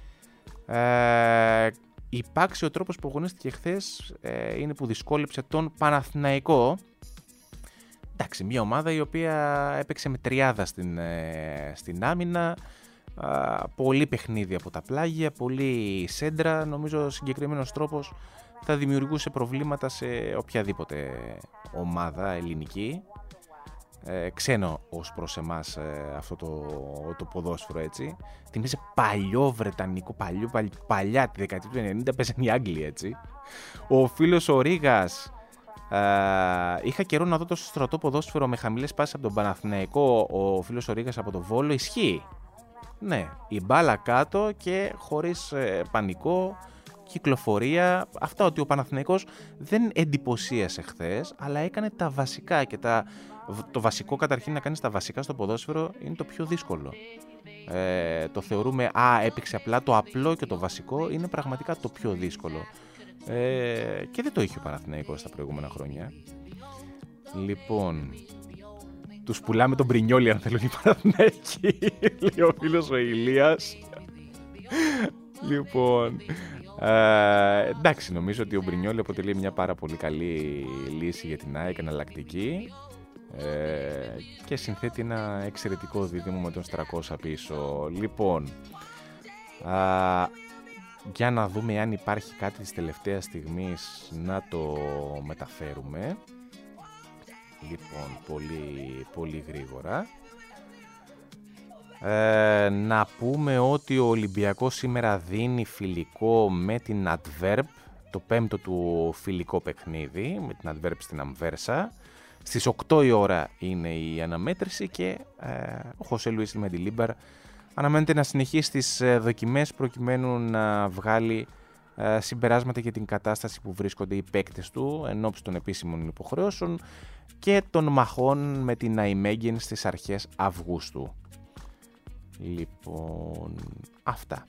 Ε, υπάρξει ο τρόπος που αγωνίστηκε χθες ε, είναι που δυσκόλεψε τον Παναθηναϊκό. Εντάξει, μια ομάδα η οποία έπαιξε με τριάδα στην, ε, στην άμυνα, ε, πολύ παιχνίδι από τα πλάγια, πολύ σέντρα. Νομίζω ο συγκεκριμένος τρόπος θα δημιουργούσε προβλήματα σε οποιαδήποτε ομάδα ελληνική. Ε, ξένο ως προς εμάς ε, αυτό το, το ποδόσφαιρο, έτσι. Θυμίζει παλιό βρετανικό, παλιό, παλι, παλιά τη δεκαετία του ενενήντα παίζανε οι Άγγλοι, έτσι. Ο φίλος ο Ρήγας, ε, είχα καιρό να δω το στρατό ποδόσφαιρο με χαμηλές πάσεις από τον Παναθηναϊκό. Ο φίλος ο Ρήγας από το Βόλο, ισχύει. Ναι, η μπάλα κάτω και χωρίς ε, πανικό, κυκλοφορία, αυτά, ότι ο Παναθηναϊκός δεν εντυπωσίασε χθες, αλλά έκανε τα βασικά, και τα, το βασικό καταρχήν, να κάνεις τα βασικά στο ποδόσφαιρο είναι το πιο δύσκολο. Ε, το θεωρούμε, α, έπαιξε απλά, το απλό και το βασικό είναι πραγματικά το πιο δύσκολο. Ε, και δεν το είχε ο Παναθηναϊκός στα προηγούμενα χρόνια. Λοιπόν, τους πουλάμε τον Μπρινιόλι αν θέλουν οι Παναθηναϊκοί, λέει ο φίλος ο Ηλίας. Λοιπόν, ε, εντάξει, νομίζω ότι ο Μπρινιόλι αποτελεί μια πάρα πολύ καλή λύση για την ΑΕΚ, εναλλακτική, ε, και συνθέτει ένα εξαιρετικό δίδυμο με τον Στρακώσα πίσω. Λοιπόν, α, για να δούμε αν υπάρχει κάτι της τελευταίας στιγμής να το μεταφέρουμε. Λοιπόν, πολύ, πολύ γρήγορα. Ε, να πούμε ότι ο Ολυμπιακός σήμερα δίνει φιλικό με την Adverb, το πέμπτο του φιλικό παιχνίδι με την Adverb στην Αμβέρσα. Στις οκτώ η ώρα είναι η αναμέτρηση και ε, ο Χωσέ Λουίς Μεντιλίμπαρ αναμένεται να συνεχίσει τις ε, δοκιμές προκειμένου να βγάλει ε, συμπεράσματα για την κατάσταση που βρίσκονται οι παίκτες του εν ώψη των επίσημων υποχρεώσεων και των μαχών με την Αϊμέγεν στις αρχές Αυγούστου. Λοιπόν, αυτά.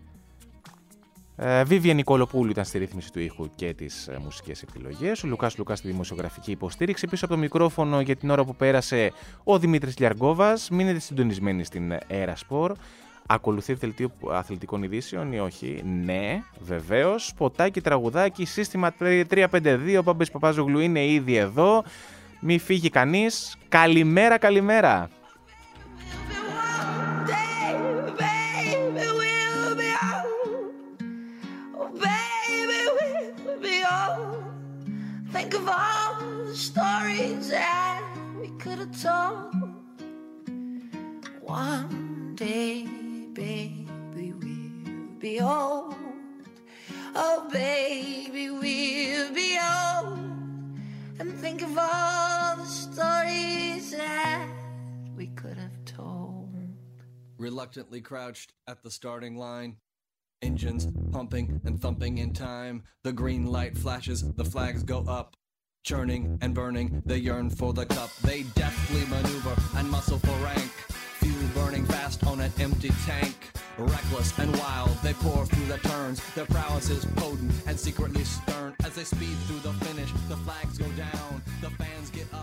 Ε, Βίβια Νικολοπούλου ήταν στη ρύθμιση του ήχου και τις ε, μουσικές επιλογές. Ο Λουκάς Λουκάς στη δημοσιογραφική υποστήριξη. Πίσω από το μικρόφωνο για την ώρα που πέρασε ο Δημήτρης Λιαργόβας. Μείνετε συντονισμένοι στην Aerosport. Ακολουθεί δελτίο αθλητικών ειδήσεων ή όχι? Ναι, βεβαίως. Σποτάκι, τραγουδάκι, σύστημα τρία πέντε δύο. Ο Παμπής Παπάζογλου είναι ήδη εδώ. Μη φύγει κανείς. Καλημέρα, καλημέρα. Think of all the stories that we could have told. One day, baby, we'll be old. Oh, baby, we'll be old. And think of all the stories that we could have told. Reluctantly crouched at the starting line. Engines pumping and thumping in time. The green light flashes, the flags go up. Churning and burning, they yearn for the cup. They deftly maneuver and muscle for rank. Fuel burning fast on an empty tank. Reckless and wild, they pour through the turns. Their prowess is potent and secretly stern. As they speed through the finish, the flags go down. The fans get up.